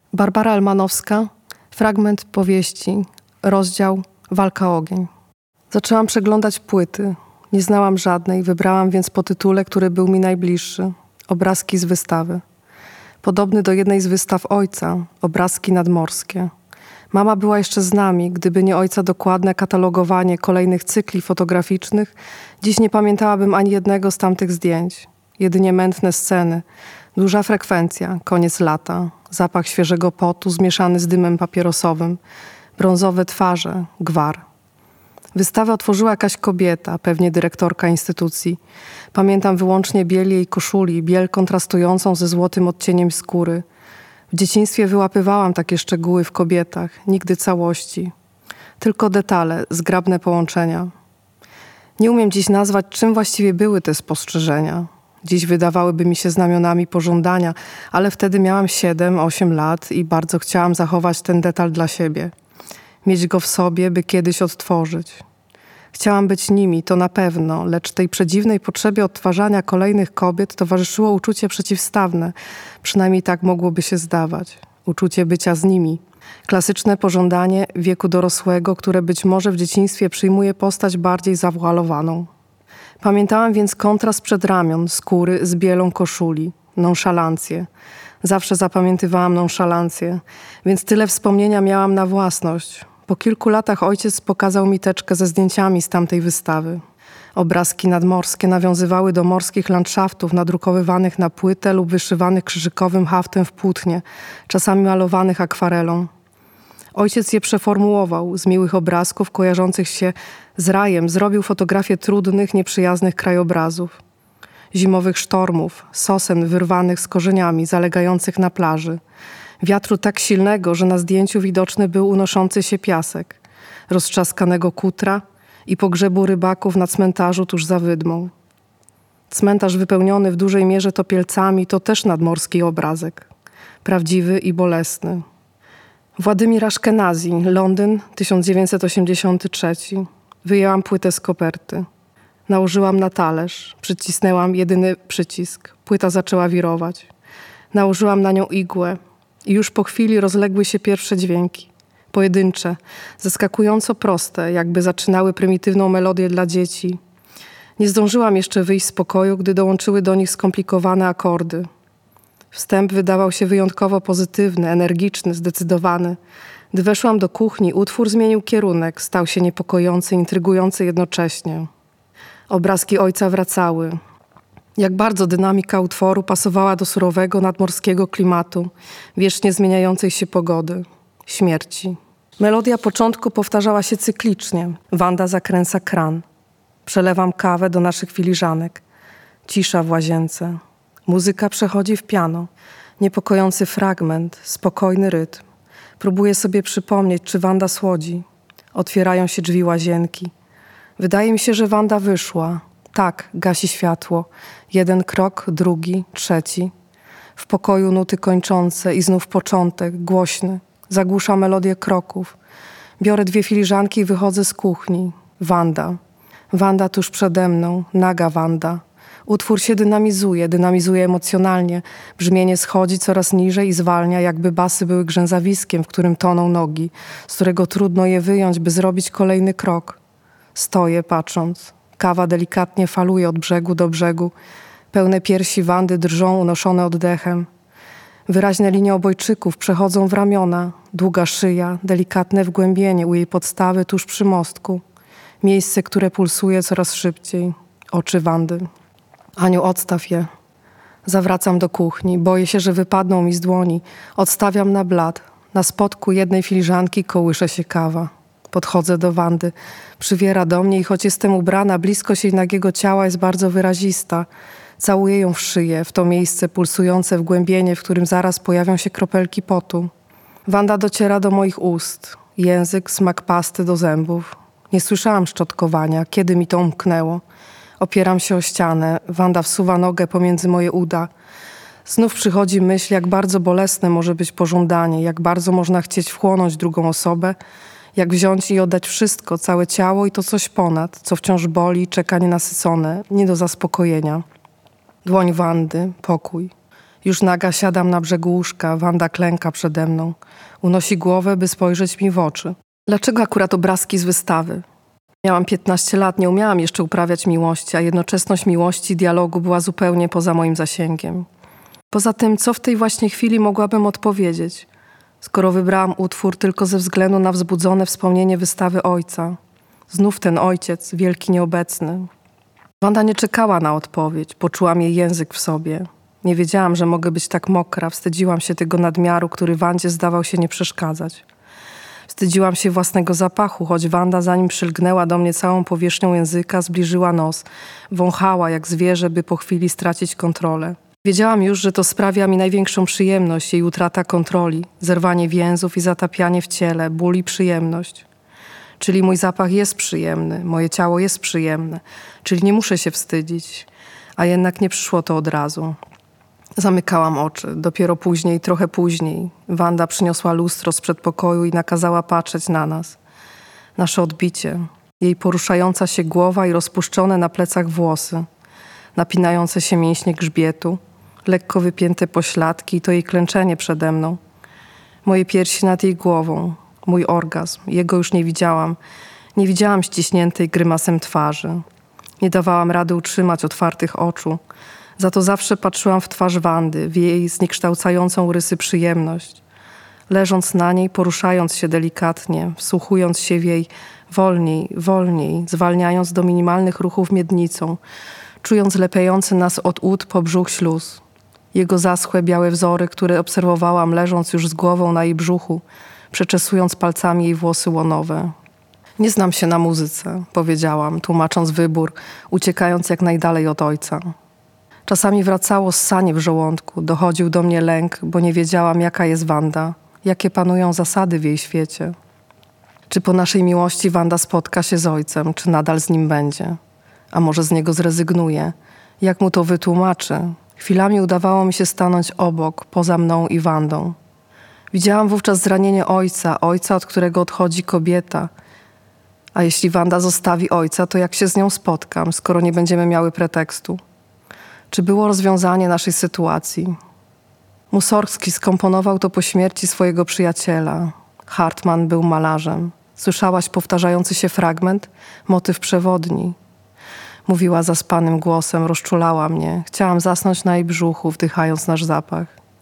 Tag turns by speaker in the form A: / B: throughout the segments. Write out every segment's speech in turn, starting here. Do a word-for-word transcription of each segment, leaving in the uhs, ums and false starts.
A: Barbara Elmanowska, fragment powieści, rozdział Walka o ogień. Zaczęłam przeglądać płyty. Nie znałam żadnej, wybrałam więc po tytule, który był mi najbliższy. Obrazki z wystawy. Podobny do jednej z wystaw ojca, obrazki nadmorskie. Mama była jeszcze z nami, gdyby nie ojca dokładne katalogowanie kolejnych cykli fotograficznych, dziś nie pamiętałabym ani jednego z tamtych zdjęć. Jedynie mętne sceny, duża frekwencja, koniec lata, zapach świeżego potu zmieszany z dymem papierosowym, brązowe twarze, gwar. Wystawę otworzyła jakaś kobieta, pewnie dyrektorka instytucji. Pamiętam wyłącznie biel jej koszuli, biel kontrastującą ze złotym odcieniem skóry. W dzieciństwie wyłapywałam takie szczegóły w kobietach, nigdy całości. Tylko detale, zgrabne połączenia. Nie umiem dziś nazwać, czym właściwie były te spostrzeżenia. Dziś wydawałyby mi się znamionami pożądania, ale wtedy miałam siedem, osiem lat i bardzo chciałam zachować ten detal dla siebie. Mieć go w sobie, by kiedyś odtworzyć. Chciałam być nimi, to na pewno, lecz tej przedziwnej potrzebie odtwarzania kolejnych kobiet towarzyszyło uczucie przeciwstawne, przynajmniej tak mogłoby się zdawać. Uczucie bycia z nimi. Klasyczne pożądanie wieku dorosłego, które być może w dzieciństwie przyjmuje postać bardziej zawualowaną. Pamiętałam więc kontrast przedramion, skóry z bielą koszuli, nonszalancję. Zawsze zapamiętywałam nonszalancję, więc tyle wspomnienia miałam na własność. Po kilku latach ojciec pokazał mi teczkę ze zdjęciami z tamtej wystawy. Obrazki nadmorskie nawiązywały do morskich landschaftów nadrukowywanych na płytę lub wyszywanych krzyżykowym haftem w płótnie, czasami malowanych akwarelą. Ojciec je przeformułował, z miłych obrazków kojarzących się z rajem zrobił fotografię trudnych, nieprzyjaznych krajobrazów. Zimowych sztormów, sosen wyrwanych z korzeniami, zalegających na plaży. Wiatru tak silnego, że na zdjęciu widoczny był unoszący się piasek, roztrzaskanego kutra i pogrzebu rybaków na cmentarzu tuż za Wydmą. Cmentarz wypełniony w dużej mierze topielcami to też nadmorski obrazek, prawdziwy i bolesny. Władimir Aszkenazi, Londyn, tysiąc dziewięćset osiemdziesiąty trzeci. Wyjęłam płytę z koperty. Nałożyłam na talerz, przycisnęłam jedyny przycisk. Płyta zaczęła wirować. Nałożyłam na nią igłę i już po chwili rozległy się pierwsze dźwięki. Pojedyncze, zaskakująco proste, jakby zaczynały prymitywną melodię dla dzieci. Nie zdążyłam jeszcze wyjść z pokoju, gdy dołączyły do nich skomplikowane akordy. Wstęp wydawał się wyjątkowo pozytywny, energiczny, zdecydowany. Gdy weszłam do kuchni, utwór zmienił kierunek, stał się niepokojący, intrygujący jednocześnie. Obrazki ojca wracały. Jak bardzo dynamika utworu pasowała do surowego, nadmorskiego klimatu, wiecznie zmieniającej się pogody, śmierci. Melodia początku powtarzała się cyklicznie. Wanda zakręca kran. Przelewam kawę do naszych filiżanek. Cisza w łazience. Muzyka przechodzi w piano. Niepokojący fragment, spokojny rytm. Próbuję sobie przypomnieć, czy Wanda słodzi. Otwierają się drzwi łazienki. Wydaje mi się, że Wanda wyszła. Tak, gasi światło. Jeden krok, drugi, trzeci. W pokoju nuty kończące i znów początek, głośny. Zagłusza melodię kroków. Biorę dwie filiżanki i wychodzę z kuchni. Wanda. Wanda tuż przede mną, naga Wanda. Utwór się dynamizuje, dynamizuje emocjonalnie. Brzmienie schodzi coraz niżej i zwalnia, jakby basy były grzęzawiskiem, w którym toną nogi, z którego trudno je wyjąć, by zrobić kolejny krok. Stoję, patrząc. Kawa delikatnie faluje od brzegu do brzegu. Pełne piersi Wandy drżą, unoszone oddechem. Wyraźne linie obojczyków przechodzą w ramiona. Długa szyja, delikatne wgłębienie u jej podstawy tuż przy mostku. Miejsce, które pulsuje coraz szybciej. Oczy Wandy. Aniu, odstaw je. Zawracam do kuchni. Boję się, że wypadną mi z dłoni. Odstawiam na blat. Na spodku jednej filiżanki kołysze się kawa. Podchodzę do Wandy. Przywiera do mnie i choć jestem ubrana, bliskość jej nagiego ciała jest bardzo wyrazista. Całuję ją w szyję, w to miejsce pulsujące wgłębienie, w którym zaraz pojawią się kropelki potu. Wanda dociera do moich ust. Język, smak pasty do zębów. Nie słyszałam szczotkowania, kiedy mi to umknęło. Opieram się o ścianę. Wanda wsuwa nogę pomiędzy moje uda. Znów przychodzi myśl, jak bardzo bolesne może być pożądanie, jak bardzo można chcieć wchłonąć drugą osobę, jak wziąć i oddać wszystko, całe ciało i to coś ponad, co wciąż boli, czeka nienasycone, nie do zaspokojenia. Dłoń Wandy, pokój. Już naga siadam na brzegu łóżka, Wanda klęka przede mną. Unosi głowę, by spojrzeć mi w oczy. Dlaczego akurat obrazki z wystawy? Miałam piętnaście lat, nie umiałam jeszcze uprawiać miłości, a jednoczesność miłości i dialogu była zupełnie poza moim zasięgiem. Poza tym, co w tej właśnie chwili mogłabym odpowiedzieć, skoro wybrałam utwór tylko ze względu na wzbudzone wspomnienie wystawy ojca. Znów ten ojciec, wielki nieobecny. Wanda nie czekała na odpowiedź, poczułam jej język w sobie. Nie wiedziałam, że mogę być tak mokra, wstydziłam się tego nadmiaru, który Wandzie zdawał się nie przeszkadzać. Wstydziłam się własnego zapachu, choć Wanda, zanim przylgnęła do mnie całą powierzchnią języka, zbliżyła nos, wąchała jak zwierzę, by po chwili stracić kontrolę. Wiedziałam już, że to sprawia mi największą przyjemność, jej utrata kontroli, zerwanie więzów i zatapianie w ciele, ból i przyjemność. Czyli mój zapach jest przyjemny, moje ciało jest przyjemne, czyli nie muszę się wstydzić, a jednak nie przyszło to od razu. Zamykałam oczy. Dopiero później, trochę później, Wanda przyniosła lustro z przedpokoju i nakazała patrzeć na nas. Nasze odbicie, jej poruszająca się głowa i rozpuszczone na plecach włosy, napinające się mięśnie grzbietu, lekko wypięte pośladki i to jej klęczenie przede mną. Moje piersi nad jej głową, mój orgazm, jego już nie widziałam. Nie widziałam ściśniętej grymasem twarzy. Nie dawałam rady utrzymać otwartych oczu. Za to zawsze patrzyłam w twarz Wandy, w jej zniekształcającą rysy przyjemność. Leżąc na niej, poruszając się delikatnie, wsłuchując się w jej wolniej, wolniej, zwalniając do minimalnych ruchów miednicą, czując lepiający nas od ud po brzuch śluz. Jego zaschłe białe wzory, które obserwowałam leżąc już z głową na jej brzuchu, przeczesując palcami jej włosy łonowe. Nie znam się na muzyce, powiedziałam, tłumacząc wybór, uciekając jak najdalej od ojca. Czasami wracało ssanie w żołądku, dochodził do mnie lęk, bo nie wiedziałam, jaka jest Wanda, jakie panują zasady w jej świecie. Czy po naszej miłości Wanda spotka się z ojcem, czy nadal z nim będzie? A może z niego zrezygnuje? Jak mu to wytłumaczy? Chwilami udawało mi się stanąć obok, poza mną i Wandą. Widziałam wówczas zranienie ojca, ojca, od którego odchodzi kobieta. A jeśli Wanda zostawi ojca, to jak się z nią spotkam, skoro nie będziemy miały pretekstu? Czy było rozwiązanie naszej sytuacji? Mussorgski skomponował to po śmierci swojego przyjaciela. Hartmann był malarzem. Słyszałaś powtarzający się fragment? Motyw przewodni. Mówiła zaspanym głosem, rozczulała mnie. Chciałam zasnąć na jej brzuchu, wdychając nasz zapach.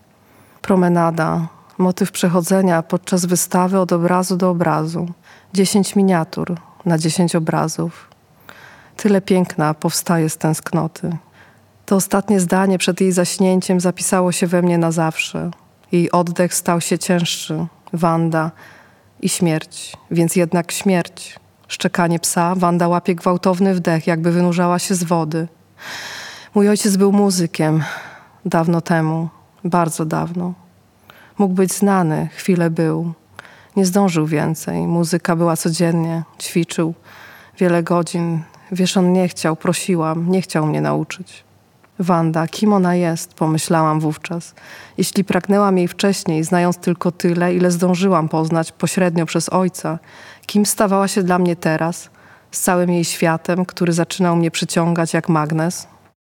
A: Promenada. Motyw przechodzenia podczas wystawy od obrazu do obrazu. Dziesięć miniatur na dziesięć obrazów. Tyle piękna powstaje z tęsknoty. To ostatnie zdanie przed jej zaśnięciem zapisało się we mnie na zawsze. Jej oddech stał się cięższy. Wanda i śmierć, więc jednak śmierć. Szczekanie psa, Wanda łapie gwałtowny wdech, jakby wynurzała się z wody. Mój ojciec był muzykiem. Dawno temu, bardzo dawno. Mógł być znany, chwilę był. Nie zdążył więcej. Muzyka była codziennie. Ćwiczył wiele godzin. Wiesz, on nie chciał, prosiłam, nie chciał mnie nauczyć. Wanda, kim ona jest, pomyślałam wówczas. Jeśli pragnęłam jej wcześniej, znając tylko tyle, ile zdążyłam poznać pośrednio przez ojca, kim stawała się dla mnie teraz, z całym jej światem, który zaczynał mnie przyciągać jak magnes?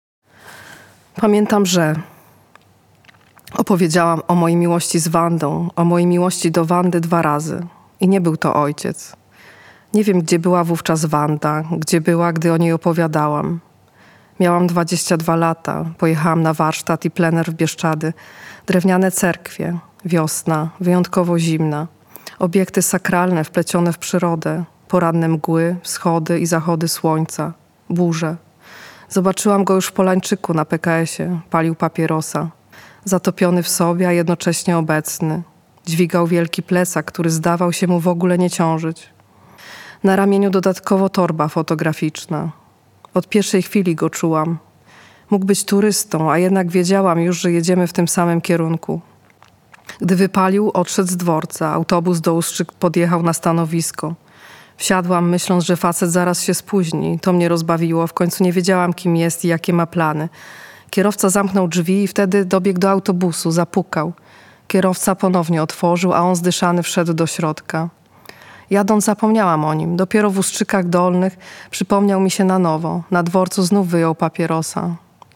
A: Pamiętam, że opowiedziałam o mojej miłości z Wandą, o mojej miłości do Wandy dwa razy. I nie był to ojciec. Nie wiem, gdzie była wówczas Wanda, gdzie była, gdy o niej opowiadałam. Miałam dwadzieścia dwa lata, pojechałam na warsztat i plener w Bieszczady. Drewniane cerkwie, wiosna, wyjątkowo zimna. Obiekty sakralne wplecione w przyrodę, poranne mgły, wschody i zachody słońca, burze. Zobaczyłam go już w Polańczyku na P K S-ie, palił papierosa. Zatopiony w sobie, a jednocześnie obecny. Dźwigał wielki plecak, który zdawał się mu w ogóle nie ciążyć. Na ramieniu dodatkowo torba fotograficzna. Od pierwszej chwili go czułam. Mógł być turystą, a jednak wiedziałam już, że jedziemy w tym samym kierunku. Gdy wypalił, odszedł z dworca. Autobus do Ustrzyk podjechał na stanowisko. Wsiadłam, myśląc, że facet zaraz się spóźni. To mnie rozbawiło. W końcu nie wiedziałam, kim jest i jakie ma plany. Kierowca zamknął drzwi i wtedy dobiegł do autobusu, zapukał. Kierowca ponownie otworzył, a on zdyszany wszedł do środka. Jadąc zapomniałam o nim. Dopiero w Ustrzykach Dolnych przypomniał mi się na nowo. Na dworcu znów wyjął papierosa.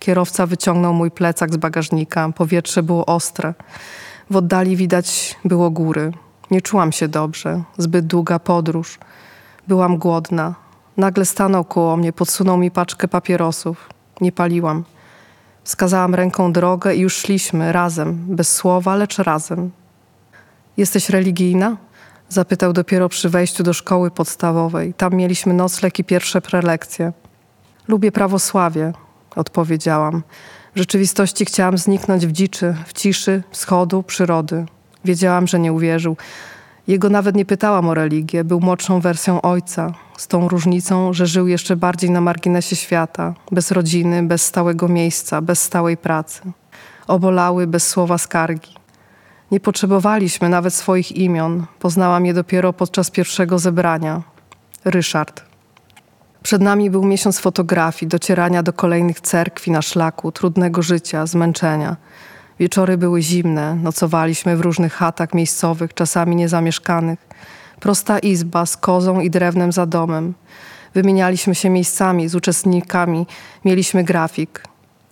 A: Kierowca wyciągnął mój plecak z bagażnika. Powietrze było ostre. W oddali widać było góry. Nie czułam się dobrze. Zbyt długa podróż. Byłam głodna. Nagle stanął koło mnie, podsunął mi paczkę papierosów. Nie paliłam. Wskazałam ręką drogę i już szliśmy razem, bez słowa, lecz razem. Jesteś religijna? Zapytał dopiero przy wejściu do szkoły podstawowej. Tam mieliśmy nocleg i pierwsze prelekcje. Lubię prawosławie, odpowiedziałam. W rzeczywistości chciałam zniknąć w dziczy, w ciszy, wschodu, przyrody. Wiedziałam, że nie uwierzył. Jego nawet nie pytałam o religię. Był młodszą wersją ojca, z tą różnicą, że żył jeszcze bardziej na marginesie świata, bez rodziny, bez stałego miejsca, bez stałej pracy. Obolały bez słowa skargi. Nie potrzebowaliśmy nawet swoich imion. Poznałam je dopiero podczas pierwszego zebrania. Ryszard. Przed nami był miesiąc fotografii, docierania do kolejnych cerkwi na szlaku, trudnego życia, zmęczenia. Wieczory były zimne, nocowaliśmy w różnych chatach miejscowych, czasami niezamieszkanych. Prosta izba z kozą i drewnem za domem. Wymienialiśmy się miejscami z uczestnikami, mieliśmy grafik.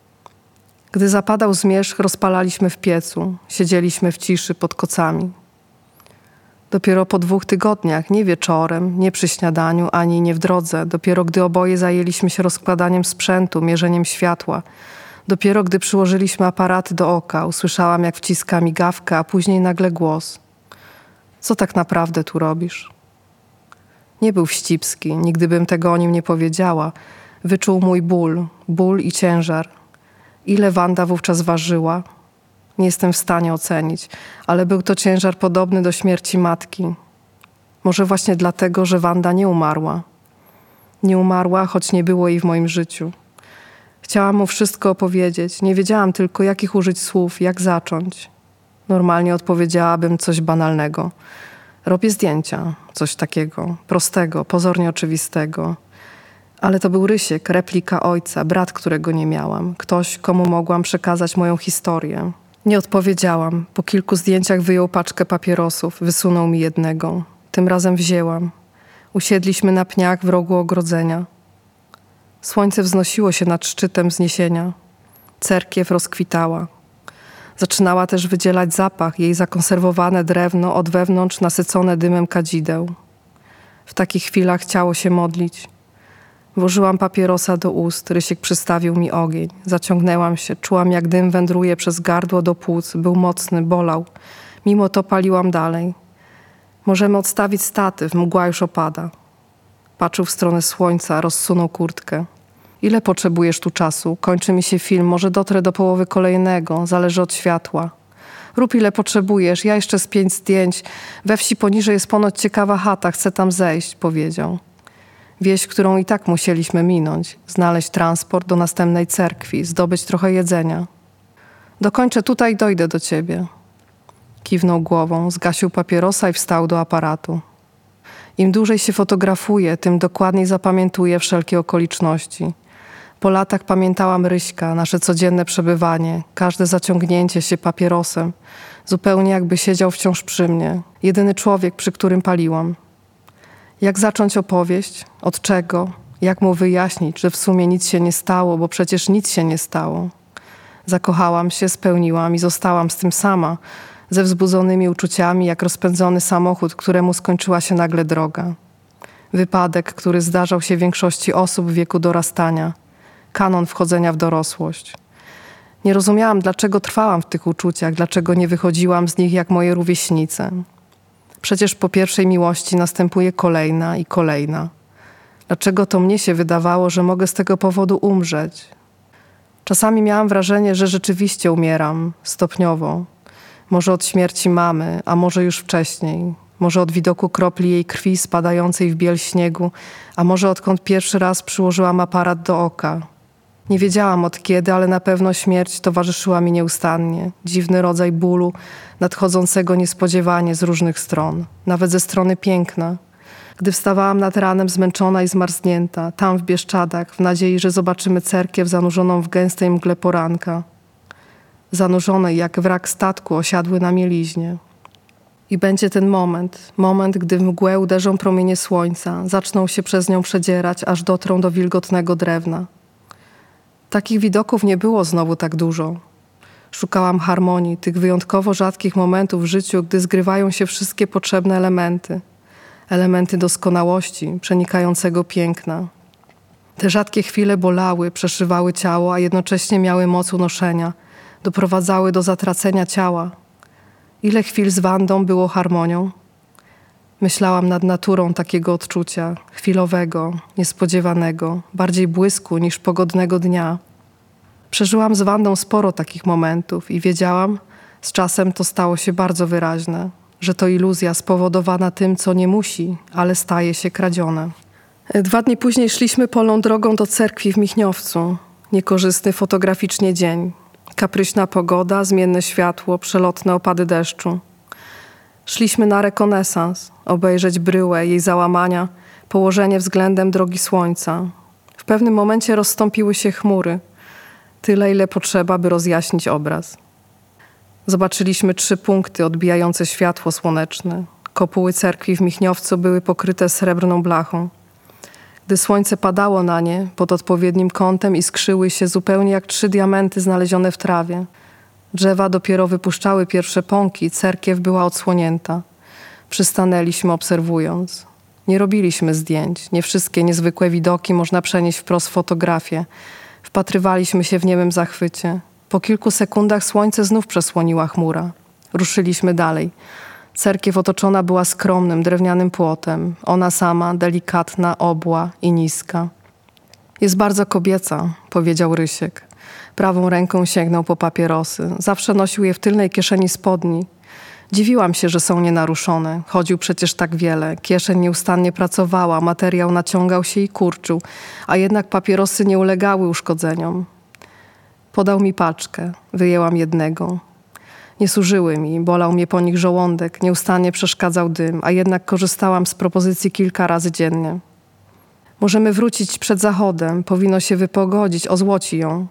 A: Gdy zapadał zmierzch, rozpalaliśmy w piecu, siedzieliśmy w ciszy pod kocami. Dopiero po dwóch tygodniach, nie wieczorem, nie przy śniadaniu, ani nie w drodze, dopiero gdy oboje zajęliśmy się rozkładaniem sprzętu, mierzeniem światła, dopiero gdy przyłożyliśmy aparaty do oka, usłyszałam, jak wciska migawkę, a później nagle głos. Co tak naprawdę tu robisz? Nie był wścibski, nigdy bym tego o nim nie powiedziała. Wyczuł mój ból, ból i ciężar. Ile Wanda wówczas ważyła? Nie jestem w stanie ocenić, ale był to ciężar podobny do śmierci matki. Może właśnie dlatego, że Wanda nie umarła. Nie umarła, choć nie było jej w moim życiu. Chciałam mu wszystko opowiedzieć, nie wiedziałam tylko, jakich użyć słów, jak zacząć. Normalnie odpowiedziałabym coś banalnego. Robię zdjęcia, coś takiego, prostego, pozornie oczywistego. Ale to był Rysiek, replika ojca, brat, którego nie miałam. Ktoś, komu mogłam przekazać moją historię. Nie odpowiedziałam. Po kilku zdjęciach wyjął paczkę papierosów, wysunął mi jednego. Tym razem wzięłam. Usiedliśmy na pniach w rogu ogrodzenia. Słońce wznosiło się nad szczytem wzniesienia. Cerkiew rozkwitała. Zaczynała też wydzielać zapach, jej zakonserwowane drewno od wewnątrz nasycone dymem kadzideł. W takich chwilach chciało się modlić. Włożyłam papierosa do ust, Rysiek przystawił mi ogień. Zaciągnęłam się, czułam, jak dym wędruje przez gardło do płuc. Był mocny, bolał. Mimo to paliłam dalej. Możemy odstawić statyw, mgła już opada. Patrzył w stronę słońca, rozsunął kurtkę. Ile potrzebujesz tu czasu? Kończy mi się film, może dotrę do połowy kolejnego, zależy od światła. Rób ile potrzebujesz, ja jeszcze z pięć zdjęć. We wsi poniżej jest ponoć ciekawa chata, chcę tam zejść, powiedział. Wieś, którą i tak musieliśmy minąć, znaleźć transport do następnej cerkwi, zdobyć trochę jedzenia. Dokończę tutaj i dojdę do ciebie. Kiwnął głową, zgasił papierosa i wstał do aparatu. Im dłużej się fotografuje, tym dokładniej zapamiętuję wszelkie okoliczności. Po latach pamiętałam Ryśka, nasze codzienne przebywanie, każde zaciągnięcie się papierosem, zupełnie jakby siedział wciąż przy mnie, jedyny człowiek, przy którym paliłam. Jak zacząć opowieść? Od czego? Jak mu wyjaśnić, że w sumie nic się nie stało, bo przecież nic się nie stało. Zakochałam się, spełniłam i zostałam z tym sama, ze wzbudzonymi uczuciami, jak rozpędzony samochód, któremu skończyła się nagle droga. Wypadek, który zdarzał się większości osób w wieku dorastania. Kanon wchodzenia w dorosłość. Nie rozumiałam, dlaczego trwałam w tych uczuciach, dlaczego nie wychodziłam z nich jak moje rówieśnice. Przecież po pierwszej miłości następuje kolejna i kolejna. Dlaczego to mnie się wydawało, że mogę z tego powodu umrzeć? Czasami miałam wrażenie, że rzeczywiście umieram, stopniowo. Może od śmierci mamy, a może już wcześniej. Może od widoku kropli jej krwi spadającej w biel śniegu, a może odkąd pierwszy raz przyłożyłam aparat do oka. Nie wiedziałam od kiedy, ale na pewno śmierć towarzyszyła mi nieustannie. Dziwny rodzaj bólu, nadchodzącego niespodziewanie z różnych stron, nawet ze strony piękna. Gdy wstawałam nad ranem zmęczona i zmarznięta, tam w Bieszczadach, w nadziei, że zobaczymy cerkiew zanurzoną w gęstej mgle poranka. Zanurzonej jak wrak statku osiadły na mieliźnie. I będzie ten moment, moment, gdy w mgłę uderzą promienie słońca, zaczną się przez nią przedzierać, aż dotrą do wilgotnego drewna. Takich widoków nie było znowu tak dużo. Szukałam harmonii, tych wyjątkowo rzadkich momentów w życiu, gdy zgrywają się wszystkie potrzebne elementy. Elementy doskonałości, przenikającego piękna. Te rzadkie chwile bolały, przeszywały ciało, a jednocześnie miały moc unoszenia. Doprowadzały do zatracenia ciała. Ile chwil z Wandą było harmonią? Myślałam nad naturą takiego odczucia, chwilowego, niespodziewanego, bardziej błysku niż pogodnego dnia. Przeżyłam z Wandą sporo takich momentów i wiedziałam, z czasem to stało się bardzo wyraźne, że to iluzja spowodowana tym, co nie musi, ale staje się kradzione. Dwa dni później szliśmy polną drogą do cerkwi w Michniowcu. Niekorzystny fotograficznie dzień. Kapryśna pogoda, zmienne światło, przelotne opady deszczu. Szliśmy na rekonesans, obejrzeć bryłę, jej załamania, położenie względem drogi słońca. W pewnym momencie rozstąpiły się chmury. Tyle, ile potrzeba, by rozjaśnić obraz. Zobaczyliśmy trzy punkty odbijające światło słoneczne. Kopuły cerkwi w Michniowcu były pokryte srebrną blachą. Gdy słońce padało na nie, pod odpowiednim kątem iskrzyły się zupełnie jak trzy diamenty znalezione w trawie. Drzewa dopiero wypuszczały pierwsze pąki, cerkiew była odsłonięta. Przystanęliśmy obserwując. Nie robiliśmy zdjęć. Nie wszystkie niezwykłe widoki można przenieść wprost w fotografię. Wpatrywaliśmy się w niemym zachwycie. Po kilku sekundach słońce znów przesłoniła chmura. Ruszyliśmy dalej. Cerkiew otoczona była skromnym, drewnianym płotem. Ona sama, delikatna, obła i niska. Jest bardzo kobieca, powiedział Rysiek. Prawą ręką sięgnął po papierosy. Zawsze nosił je w tylnej kieszeni spodni. Dziwiłam się, że są nienaruszone. Chodził przecież tak wiele. Kieszeń nieustannie pracowała, materiał naciągał się i kurczył, a jednak papierosy nie ulegały uszkodzeniom. Podał mi paczkę. Wyjęłam jednego. Nie służyły mi, bolał mnie po nich żołądek, nieustannie przeszkadzał dym, a jednak korzystałam z propozycji kilka razy dziennie. Możemy wrócić przed zachodem, powinno się wypogodzić, ozłoci ją.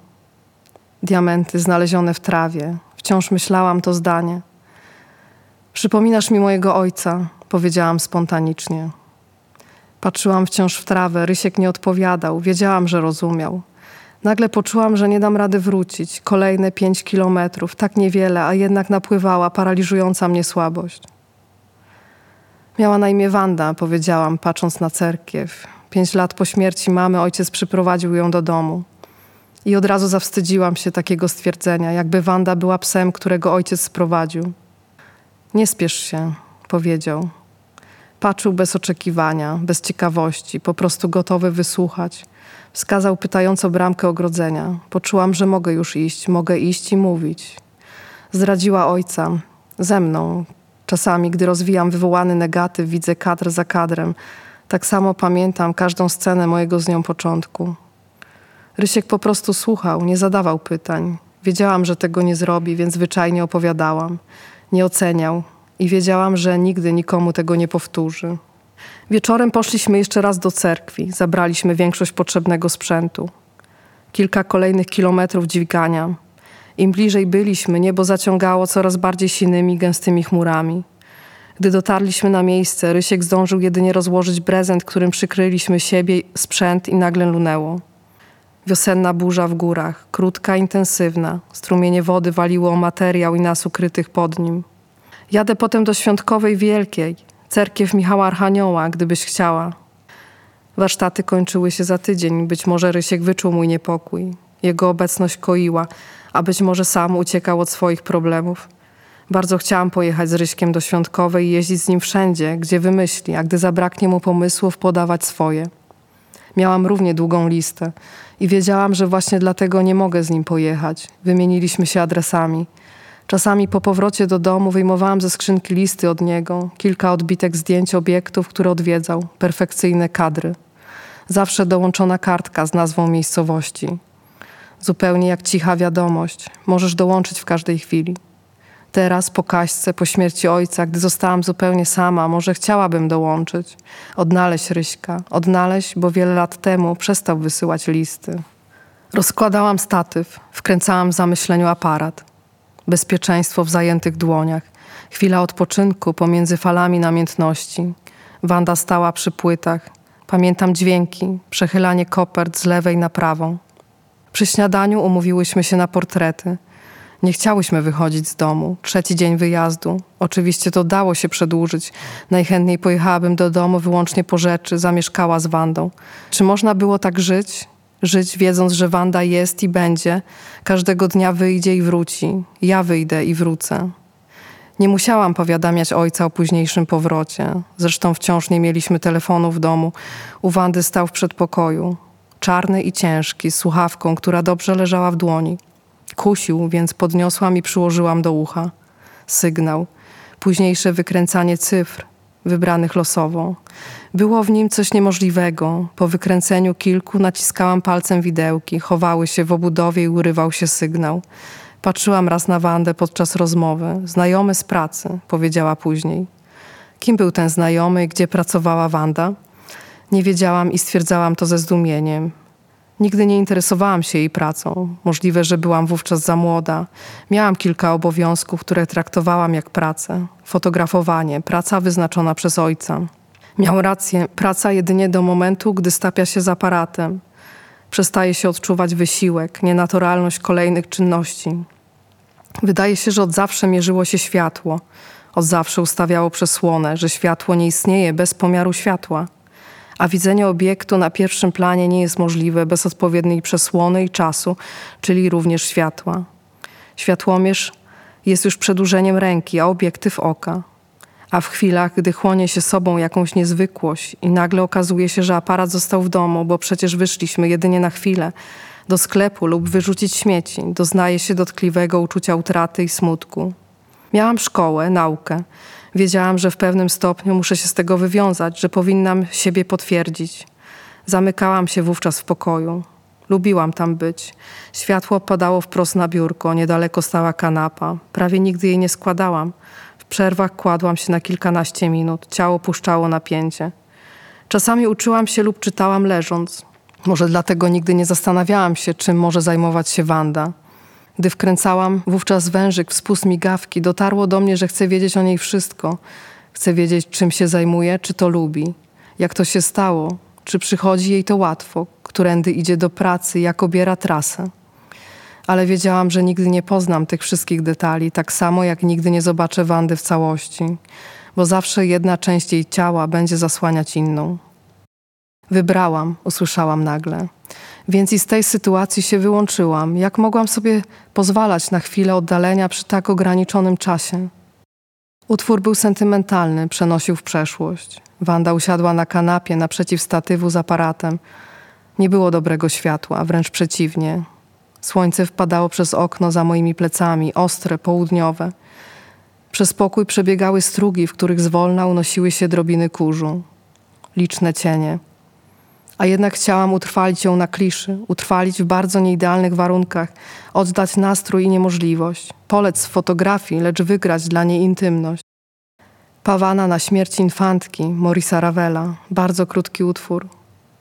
A: Diamenty znalezione w trawie. Wciąż myślałam to zdanie. Przypominasz mi mojego ojca, powiedziałam spontanicznie. Patrzyłam wciąż w trawę, Rysiek nie odpowiadał, wiedziałam, że rozumiał. Nagle poczułam, że nie dam rady wrócić. Kolejne pięć kilometrów, tak niewiele, a jednak napływała paraliżująca mnie słabość. Miała na imię Wanda, powiedziałam, patrząc na cerkiew. Pięć lat po śmierci mamy ojciec przyprowadził ją do domu. I od razu zawstydziłam się takiego stwierdzenia, jakby Wanda była psem, którego ojciec sprowadził. Nie spiesz się, powiedział. Patrzył bez oczekiwania, bez ciekawości, po prostu gotowy wysłuchać. Wskazał pytająco bramkę ogrodzenia. Poczułam, że mogę już iść, mogę iść i mówić. Zdradziła ojca. Ze mną. Czasami, gdy rozwijam wywołany negatyw, widzę kadr za kadrem. Tak samo pamiętam każdą scenę mojego z nią początku. Rysiek po prostu słuchał, nie zadawał pytań. Wiedziałam, że tego nie zrobi, więc zwyczajnie opowiadałam. Nie oceniał i wiedziałam, że nigdy nikomu tego nie powtórzy. Wieczorem poszliśmy jeszcze raz do cerkwi. Zabraliśmy większość potrzebnego sprzętu. Kilka kolejnych kilometrów dźwigania. Im bliżej byliśmy, niebo zaciągało coraz bardziej sinymi, gęstymi chmurami. Gdy dotarliśmy na miejsce, Rysiek zdążył jedynie rozłożyć brezent, którym przykryliśmy siebie, sprzęt i nagle lunęło. Wiosenna burza w górach, krótka, intensywna. Strumienie wody waliło o materiał i nas ukrytych pod nim. Jadę potem do Świątkowej Wielkiej, cerkiew Michała Archanioła, gdybyś chciała. Warsztaty kończyły się za tydzień. Być może Rysiek wyczuł mój niepokój. Jego obecność koiła, a być może sam uciekał od swoich problemów. Bardzo chciałam pojechać z Ryśkiem do Świątkowej i jeździć z nim wszędzie, gdzie wymyśli, a gdy zabraknie mu pomysłów, podawać swoje. Miałam równie długą listę i wiedziałam, że właśnie dlatego nie mogę z nim pojechać. Wymieniliśmy się adresami. Czasami po powrocie do domu wyjmowałam ze skrzynki listy od niego, kilka odbitek zdjęć obiektów, które odwiedzał, perfekcyjne kadry. Zawsze dołączona kartka z nazwą miejscowości. Zupełnie jak cicha wiadomość. Możesz dołączyć w każdej chwili. Teraz, po Kaśce, po śmierci ojca, gdy zostałam zupełnie sama, może chciałabym dołączyć. Odnaleźć Ryśka. Odnaleźć, bo wiele lat temu przestał wysyłać listy. Rozkładałam statyw. Wkręcałam w zamyśleniu aparat. Bezpieczeństwo w zajętych dłoniach. Chwila odpoczynku pomiędzy falami namiętności. Wanda stała przy płytach. Pamiętam dźwięki, przechylanie kopert z lewej na prawą. Przy śniadaniu umówiłyśmy się na portrety. Nie chciałyśmy wychodzić z domu. Trzeci dzień wyjazdu. Oczywiście to dało się przedłużyć. Najchętniej pojechałabym do domu wyłącznie po rzeczy, zamieszkała z Wandą. Czy można było tak żyć? Żyć wiedząc, że Wanda jest i będzie. Każdego dnia wyjdzie i wróci. Ja wyjdę i wrócę. Nie musiałam powiadamiać ojca o późniejszym powrocie. Zresztą wciąż nie mieliśmy telefonu w domu. U Wandy stał w przedpokoju. Czarny i ciężki, z słuchawką, która dobrze leżała w dłoni. Kusił, więc podniosłam i przyłożyłam do ucha. Sygnał. Późniejsze wykręcanie cyfr, wybranych losowo. Było w nim coś niemożliwego. Po wykręceniu kilku naciskałam palcem widełki, chowały się w obudowie i urywał się sygnał. Patrzyłam raz na Wandę podczas rozmowy. Znajomy z pracy, powiedziała później. Kim był ten znajomy i gdzie pracowała Wanda? Nie wiedziałam i stwierdzałam to ze zdumieniem. Nigdy nie interesowałam się jej pracą. Możliwe, że byłam wówczas za młoda. Miałam kilka obowiązków, które traktowałam jak pracę. Fotografowanie, praca wyznaczona przez ojca. Miał rację, praca jedynie do momentu, gdy stapia się z aparatem. Przestaje się odczuwać wysiłek, nienaturalność kolejnych czynności. Wydaje się, że od zawsze mierzyło się światło. Od zawsze ustawiało przesłonę, że światło nie istnieje bez pomiaru światła. A widzenie obiektu na pierwszym planie nie jest możliwe bez odpowiedniej przesłony i czasu, czyli również światła. Światłomierz jest już przedłużeniem ręki, a obiektyw oka. A w chwilach, gdy chłonie się sobą jakąś niezwykłość i nagle okazuje się, że aparat został w domu, bo przecież wyszliśmy jedynie na chwilę, do sklepu lub wyrzucić śmieci, doznaje się dotkliwego uczucia utraty i smutku. Miałam szkołę, naukę. Wiedziałam, że w pewnym stopniu muszę się z tego wywiązać, że powinnam siebie potwierdzić. Zamykałam się wówczas w pokoju. Lubiłam tam być. Światło padało wprost na biurko, niedaleko stała kanapa. Prawie nigdy jej nie składałam. W przerwach kładłam się na kilkanaście minut. Ciało puszczało napięcie. Czasami uczyłam się lub czytałam leżąc. Może dlatego nigdy nie zastanawiałam się, czym może zajmować się Wanda. Gdy wkręcałam wówczas wężyk w spust migawki, dotarło do mnie, że chcę wiedzieć o niej wszystko. Chcę wiedzieć, czym się zajmuje, czy to lubi. Jak to się stało, czy przychodzi jej to łatwo, którędy idzie do pracy, jak obiera trasę. Ale wiedziałam, że nigdy nie poznam tych wszystkich detali, tak samo jak nigdy nie zobaczę Wandy w całości, bo zawsze jedna część jej ciała będzie zasłaniać inną. Wybrałam, usłyszałam nagle. Więc i z tej sytuacji się wyłączyłam. Jak mogłam sobie pozwalać na chwilę oddalenia przy tak ograniczonym czasie? Utwór był sentymentalny, przenosił w przeszłość. Wanda usiadła na kanapie naprzeciw statywu z aparatem. Nie było dobrego światła, wręcz przeciwnie. Słońce wpadało przez okno za moimi plecami, ostre, południowe. Przez pokój przebiegały strugi, w których zwolna unosiły się drobiny kurzu. Liczne cienie. A jednak chciałam utrwalić ją na kliszy, utrwalić w bardzo nieidealnych warunkach, oddać nastrój i niemożliwość, polec z fotografii, lecz wygrać dla niej intymność. Pawana na śmierć infantki, Maurice'a Ravela, bardzo krótki utwór.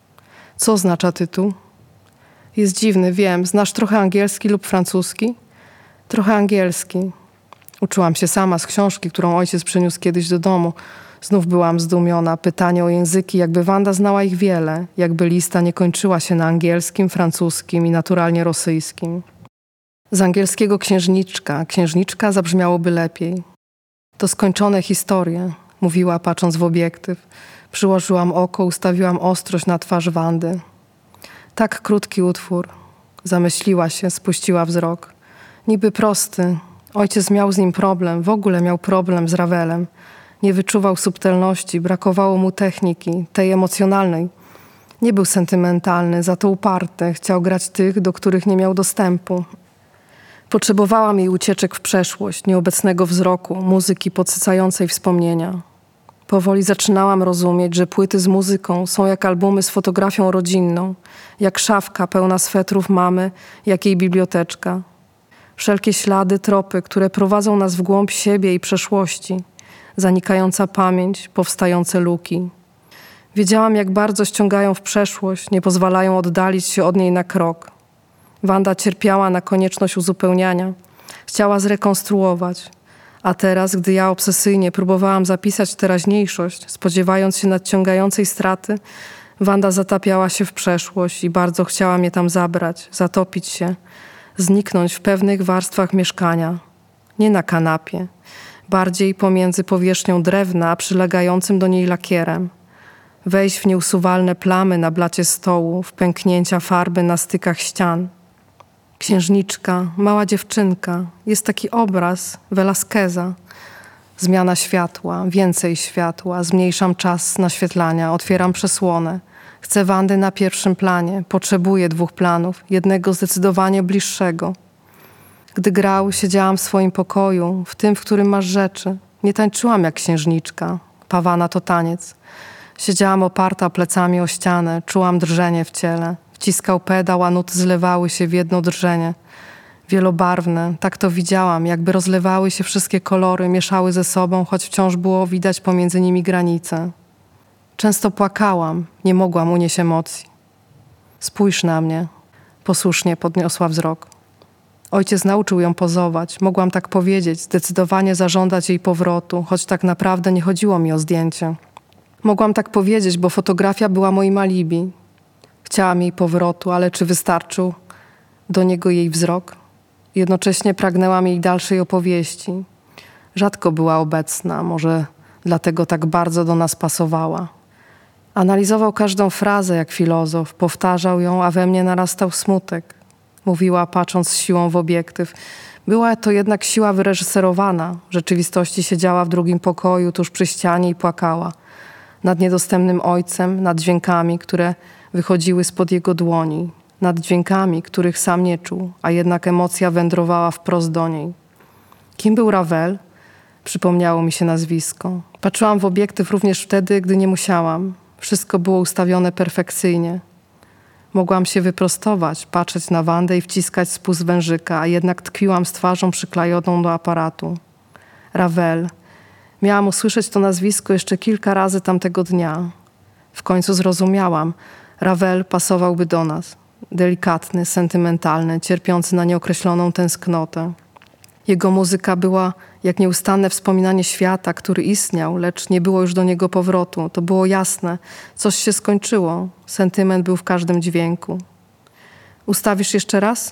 A: Co oznacza tytuł? Jest dziwny, wiem. Znasz trochę angielski lub francuski? Trochę angielski. Uczyłam się sama z książki, którą ojciec przyniósł kiedyś do domu. Znów byłam zdumiona. Pytanie o języki, jakby Wanda znała ich wiele. Jakby lista nie kończyła się na angielskim, francuskim i naturalnie rosyjskim. Z angielskiego księżniczka. Księżniczka zabrzmiałoby lepiej. To skończone historie, mówiła patrząc w obiektyw. Przyłożyłam oko, ustawiłam ostrość na twarz Wandy. Tak krótki utwór. Zamyśliła się, spuściła wzrok. Niby prosty. Ojciec miał z nim problem, w ogóle miał problem z Ravelem. Nie wyczuwał subtelności, brakowało mu techniki, tej emocjonalnej. Nie był sentymentalny, za to uparty. Chciał grać tych, do których nie miał dostępu. Potrzebowałam jej ucieczek w przeszłość, nieobecnego wzroku, muzyki podsycającej wspomnienia. Powoli zaczynałam rozumieć, że płyty z muzyką są jak albumy z fotografią rodzinną, jak szafka pełna swetrów mamy, jak jej biblioteczka. Wszelkie ślady, tropy, które prowadzą nas w głąb siebie i przeszłości. Zanikająca pamięć, powstające luki. Wiedziałam, jak bardzo ściągają w przeszłość, nie pozwalają oddalić się od niej na krok. Wanda cierpiała na konieczność uzupełniania. Chciała zrekonstruować. A teraz, gdy ja obsesyjnie próbowałam zapisać teraźniejszość, spodziewając się nadciągającej straty, Wanda zatapiała się w przeszłość i bardzo chciała mnie tam zabrać, zatopić się, zniknąć w pewnych warstwach mieszkania. Nie na kanapie, bardziej pomiędzy powierzchnią drewna a przylegającym do niej lakierem. Wejść w nieusuwalne plamy na blacie stołu, w pęknięcia farby na stykach ścian. Księżniczka, mała dziewczynka, jest taki obraz Velasqueza. Zmiana światła, więcej światła, zmniejszam czas naświetlania, otwieram przesłonę. Chcę Wandy na pierwszym planie, potrzebuję dwóch planów, jednego zdecydowanie bliższego. Gdy grał, siedziałam w swoim pokoju, w tym, w którym masz rzeczy. Nie tańczyłam jak księżniczka, Pawana to taniec. Siedziałam oparta plecami o ścianę, czułam drżenie w ciele. Wciskał pedał, a nuty zlewały się w jedno drżenie. Wielobarwne, tak to widziałam, jakby rozlewały się wszystkie kolory, mieszały ze sobą, choć wciąż było widać pomiędzy nimi granice. Często płakałam, nie mogłam unieść emocji. Spójrz na mnie, posłusznie podniosła wzrok. Ojciec nauczył ją pozować, mogłam tak powiedzieć, zdecydowanie zażądać jej powrotu, choć tak naprawdę nie chodziło mi o zdjęcie. Mogłam tak powiedzieć, bo fotografia była moim alibi. Chciałam jej powrotu, ale czy wystarczył do niego jej wzrok? Jednocześnie pragnęłam jej dalszej opowieści. Rzadko była obecna, może dlatego tak bardzo do nas pasowała. Analizował każdą frazę jak filozof, powtarzał ją, a we mnie narastał smutek. Mówiła, patrząc z siłą w obiektyw. Była to jednak siła wyreżyserowana. W rzeczywistości siedziała w drugim pokoju, tuż przy ścianie i płakała. Nad niedostępnym ojcem, nad dźwiękami, które wychodziły spod jego dłoni. Nad dźwiękami, których sam nie czuł, a jednak emocja wędrowała wprost do niej. Kim był Ravel? Przypomniało mi się nazwisko. Patrzyłam w obiektyw również wtedy, gdy nie musiałam. Wszystko było ustawione perfekcyjnie. Mogłam się wyprostować, patrzeć na Wandę i wciskać spust wężyka, a jednak tkwiłam z twarzą przyklejoną do aparatu. Ravel. Miałam usłyszeć to nazwisko jeszcze kilka razy tamtego dnia. W końcu zrozumiałam. Ravel pasowałby do nas. Delikatny, sentymentalny, cierpiący na nieokreśloną tęsknotę. Jego muzyka była jak nieustanne wspominanie świata, który istniał, lecz nie było już do niego powrotu. To było jasne. Coś się skończyło. Sentyment był w każdym dźwięku. Ustawisz jeszcze raz?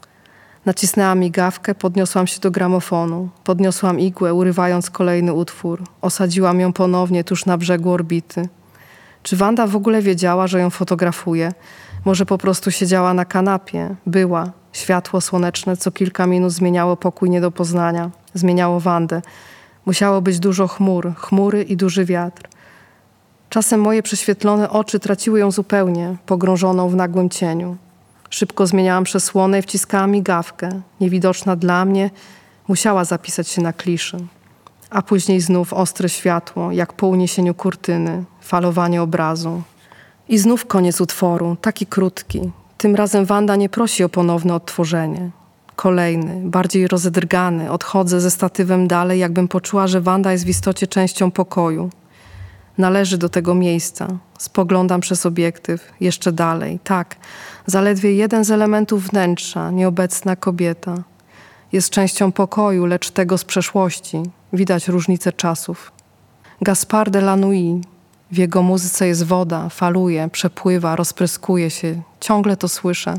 A: Nacisnęłam migawkę, podniosłam się do gramofonu. Podniosłam igłę, urywając kolejny utwór. Osadziłam ją ponownie tuż na brzegu orbity. Czy Wanda w ogóle wiedziała, że ją fotografuję? Może po prostu siedziała na kanapie. Była. Światło słoneczne co kilka minut zmieniało pokój nie do poznania. Zmieniało Wandę. Musiało być dużo chmur, chmury i duży wiatr. Czasem moje prześwietlone oczy traciły ją zupełnie, pogrążoną w nagłym cieniu. Szybko zmieniałam przesłonę i wciskałam migawkę. Niewidoczna dla mnie musiała zapisać się na kliszy. A później znów ostre światło, jak po uniesieniu kurtyny, falowanie obrazu. I znów koniec utworu, taki krótki. Tym razem Wanda nie prosi o ponowne odtworzenie. Kolejny, bardziej rozedrgany, odchodzę ze statywem dalej, jakbym poczuła, że Wanda jest w istocie częścią pokoju. Należy do tego miejsca. Spoglądam przez obiektyw, jeszcze dalej. Tak, zaledwie jeden z elementów wnętrza, nieobecna kobieta. Jest częścią pokoju, lecz tego z przeszłości. Widać różnicę czasów. Gaspard de la Nuit. W jego muzyce jest woda, faluje, przepływa, rozpryskuje się. Ciągle to słyszę.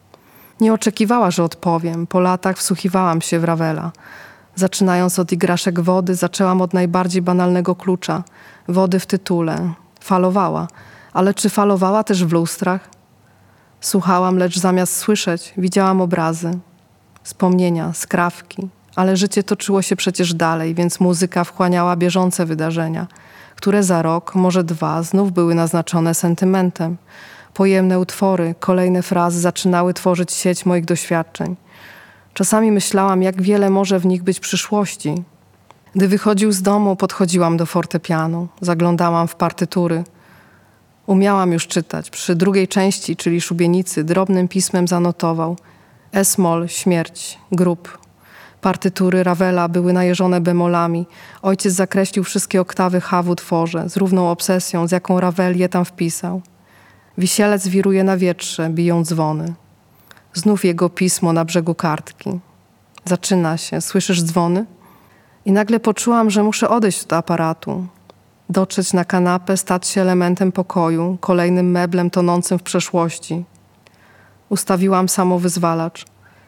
A: Nie oczekiwała, że odpowiem. Po latach wsłuchiwałam się w Ravela. Zaczynając od igraszek wody, zaczęłam od najbardziej banalnego klucza. Wody w tytule. Falowała. Ale czy falowała też w lustrach? Słuchałam, lecz zamiast słyszeć, widziałam obrazy. Wspomnienia, skrawki. Ale życie toczyło się przecież dalej, więc muzyka wchłaniała bieżące wydarzenia, które za rok, może dwa, znów były naznaczone sentymentem. Pojemne utwory, kolejne frazy zaczynały tworzyć sieć moich doświadczeń. Czasami myślałam, jak wiele może w nich być przyszłości. Gdy wychodził z domu, podchodziłam do fortepianu, zaglądałam w partytury. Umiałam już czytać. Przy drugiej części, czyli szubienicy, drobnym pismem zanotował es-moll, śmierć, grób. Partytury Ravela były najeżone bemolami. Ojciec zakreślił wszystkie oktawy H w utworze, z równą obsesją, z jaką Ravel je tam wpisał. Wisielec wiruje na wietrze, biją dzwony. Znów jego pismo na brzegu kartki. Zaczyna się. Słyszysz dzwony? I nagle poczułam, że muszę odejść od aparatu. Dotrzeć na kanapę, stać się elementem pokoju, kolejnym meblem tonącym w przeszłości. Ustawiłam samowyzwalacz.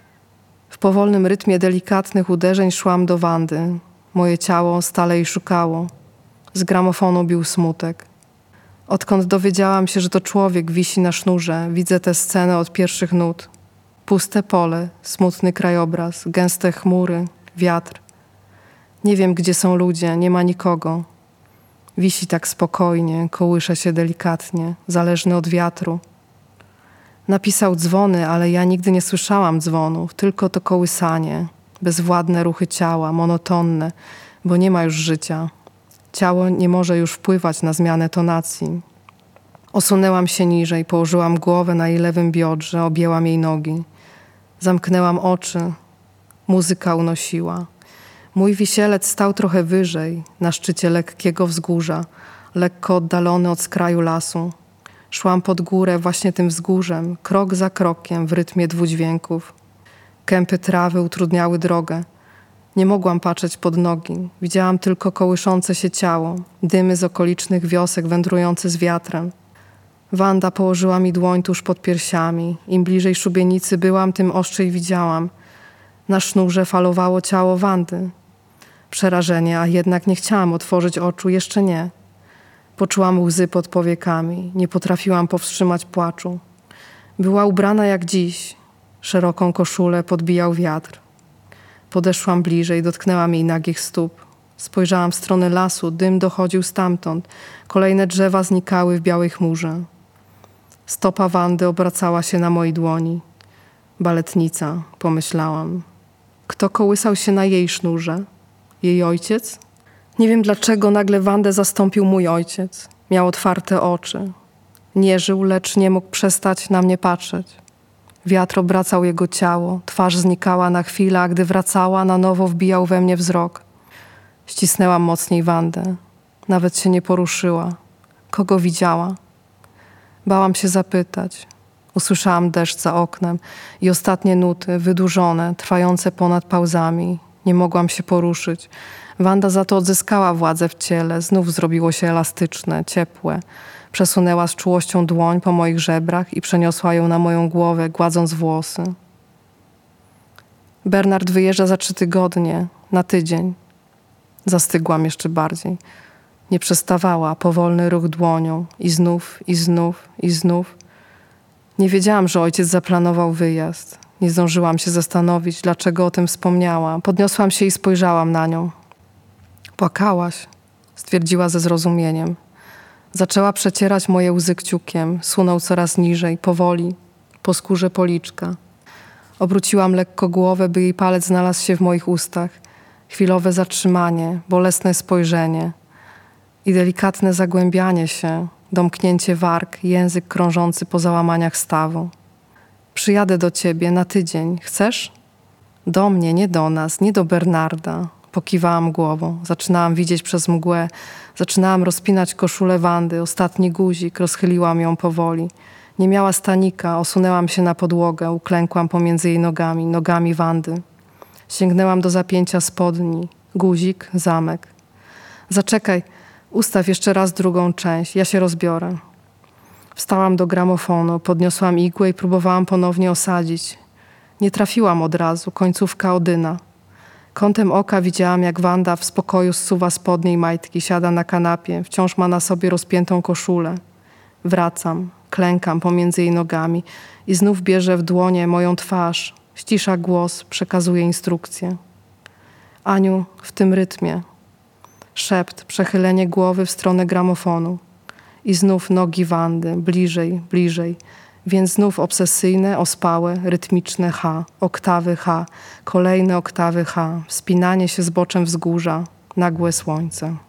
A: W powolnym rytmie delikatnych uderzeń szłam do Wandy. Moje ciało stale jej szukało. Z gramofonu bił smutek. Odkąd dowiedziałam się, że to człowiek wisi na sznurze, widzę tę scenę od pierwszych nut. Puste pole, smutny krajobraz, gęste chmury, wiatr. Nie wiem, gdzie są ludzie, nie ma nikogo. Wisi tak spokojnie, kołysze się delikatnie, zależny od wiatru. Napisał dzwony, ale ja nigdy nie słyszałam dzwonów, tylko to kołysanie, bezwładne ruchy ciała, monotonne, bo nie ma już życia. Ciało nie może już wpływać na zmianę tonacji. Osunęłam się niżej, położyłam głowę na jej lewym biodrze, objęłam jej nogi. Zamknęłam oczy. Muzyka unosiła. Mój wisielec stał trochę wyżej, na szczycie lekkiego wzgórza, lekko oddalony od skraju lasu. Szłam pod górę właśnie tym wzgórzem, krok za krokiem, w rytmie dwudźwięków. Kępy trawy utrudniały drogę. Nie mogłam patrzeć pod nogi. Widziałam tylko kołyszące się ciało, dymy z okolicznych wiosek wędrujące z wiatrem. Wanda położyła mi dłoń tuż pod piersiami. Im bliżej szubienicy byłam, tym ostrzej widziałam. Na sznurze falowało ciało Wandy. Przerażenie, a jednak nie chciałam otworzyć oczu, jeszcze nie. Poczułam łzy pod powiekami. Nie potrafiłam powstrzymać płaczu. Była ubrana jak dziś. Szeroką koszulę podbijał wiatr. Podeszłam bliżej, dotknęłam jej nagich stóp. Spojrzałam w stronę lasu, dym dochodził stamtąd. Kolejne drzewa znikały w białej chmurze. Stopa Wandy obracała się na mojej dłoni. Baletnica, pomyślałam. Kto kołysał się na jej sznurze? Jej ojciec? Nie wiem dlaczego nagle Wandę zastąpił mój ojciec. Miał otwarte oczy. Nie żył, lecz nie mógł przestać na mnie patrzeć. Wiatr obracał jego ciało, twarz znikała na chwilę, a gdy wracała, na nowo wbijał we mnie wzrok. Ścisnęłam mocniej Wandę. Nawet się nie poruszyła. Kogo widziała? Bałam się zapytać. Usłyszałam deszcz za oknem i ostatnie nuty, wydłużone, trwające ponad pauzami. Nie mogłam się poruszyć. Wanda za to odzyskała władzę w ciele. Znów zrobiło się elastyczne, ciepłe. Przesunęła z czułością dłoń po moich żebrach i przeniosła ją na moją głowę, gładząc włosy. Bernard wyjeżdża za trzy tygodnie, na tydzień. Zastygłam jeszcze bardziej. Nie przestawała, powolny ruch dłonią. I znów, i znów, i znów. Nie wiedziałam, że ojciec zaplanował wyjazd. Nie zdążyłam się zastanowić, dlaczego o tym wspomniała. Podniosłam się i spojrzałam na nią. Płakałaś, stwierdziła ze zrozumieniem. Zaczęła przecierać moje łzy kciukiem. Sunął coraz niżej, powoli, po skórze policzka. Obróciłam lekko głowę, by jej palec znalazł się w moich ustach. Chwilowe zatrzymanie, bolesne spojrzenie i delikatne zagłębianie się, domknięcie warg, język krążący po załamaniach stawu. Przyjadę do ciebie na tydzień. Chcesz? Do mnie, nie do nas, nie do Bernarda. Pokiwałam głową. Zaczynałam widzieć przez mgłę. Zaczynałam rozpinać koszulę Wandy. Ostatni guzik. Rozchyliłam ją powoli. Nie miała stanika. Osunęłam się na podłogę. Uklękłam pomiędzy jej nogami. Nogami Wandy. Sięgnęłam do zapięcia spodni. Guzik, zamek. Zaczekaj. Ustaw jeszcze raz drugą część. Ja się rozbiorę. Wstałam do gramofonu. Podniosłam igłę i próbowałam ponownie osadzić. Nie trafiłam od razu. Końcówka Odyna. Kątem oka widziałam, jak Wanda w spokoju zsuwa spodnie i majtki, siada na kanapie, wciąż ma na sobie rozpiętą koszulę. Wracam, klękam pomiędzy jej nogami i znów bierze w dłonie moją twarz, ścisza głos, przekazuje instrukcje. Aniu, w tym rytmie. Szept, przechylenie głowy w stronę gramofonu. I znów nogi Wandy, bliżej, bliżej. Więc znów obsesyjne, ospałe, rytmiczne H, oktawy H, kolejne oktawy H, wspinanie się zboczem wzgórza, nagłe słońce.